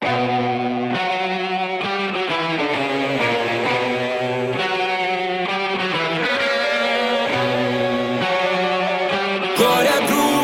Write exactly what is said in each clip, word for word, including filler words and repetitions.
Glória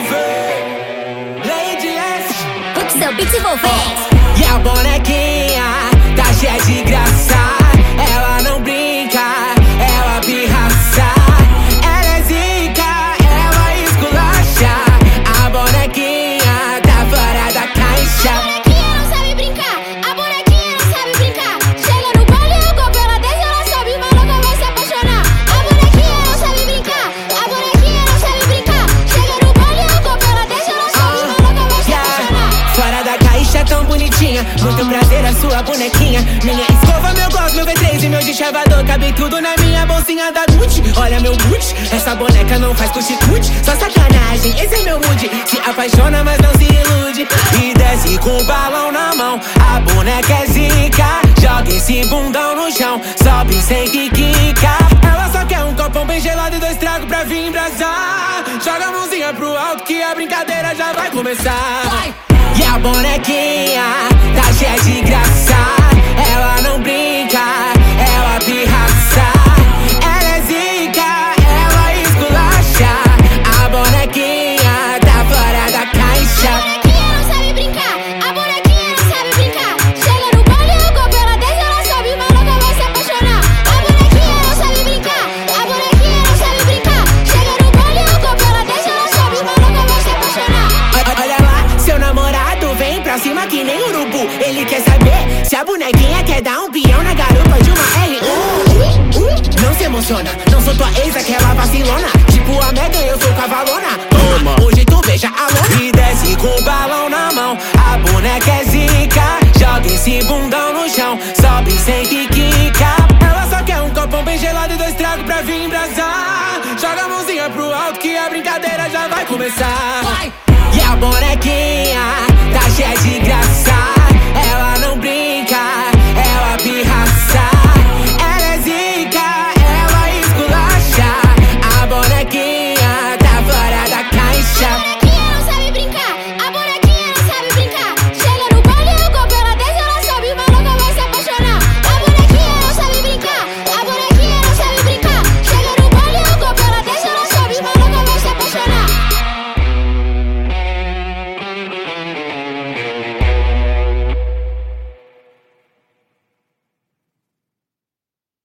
Groove, Lady S, Pixel Beats envolvente. e a bonequinha tá cheia de graça. Ela não brinca, ela pirraça. Ela é zica, ela esculacha. A bonequinha tá fora da caixa. A bonequinha não sabe brincar, a bonequinha não sabe brincar. Chega no baile e o copo ela desce, ela sobe, o maluco vai se apaixonar. A bonequinha não sabe brincar, a bonequinha não sabe brincar. Chega no baile e o copo ela desce, ela sobe, o maluco vai se apaixonar. Fora da caixa tão bonitinha, muito prazer a sua bonequinha. Minha escova, meu gloss, meu V três e meu deschavador, cabe tudo na minha bolsinha da Gucci. Olha meu boot, essa boneca não faz cuti-cuti, só sacanagem, esse é meu mood. Se apaixona mas não se ilude, e desce com o balão na mão. A boneca é zica, joga esse bundão no chão, sobe sem que quica. Ela só quer um copão bem gelado e dois tragos pra vir embrasar. Joga a mãozinha pro alto que a brincadeira já vai começar. Vai. E a bonequinha tá cheia de graça. Ela não brinca, ela pirraça. Ela é zica, ela esculacha. A bonequinha tá fora da caixa. A bonequinha não sabe brincar, a bonequinha não sabe brincar. Chega no baile e o copo ela desce, ela sobe, o maluco vai se apaixonar. A bonequinha não sabe brincar, a bonequinha não sabe brincar. Chega no baile e o copo ela desce, ela sobe, o maluco vai se apaixonar. Olha lá, seu namorado vem pra cima que nem urubu. Ele quer saber se a bonequinha quer dar um peão na garupa de uma R. Uh, uh, uh. Não se emociona, não sou tua ex, aquela vacilona. Tipo a Megan, eu sou cavalona. Toma, hoje tu beija a lona e desce com o balão na mão. A boneca é zica, joga esse bundão no chão, sobe sem que quica. Ela só quer um copão bem gelado e dois tragos pra vir embrasar. Joga a mãozinha pro alto que a brincadeira já vai começar. Vai.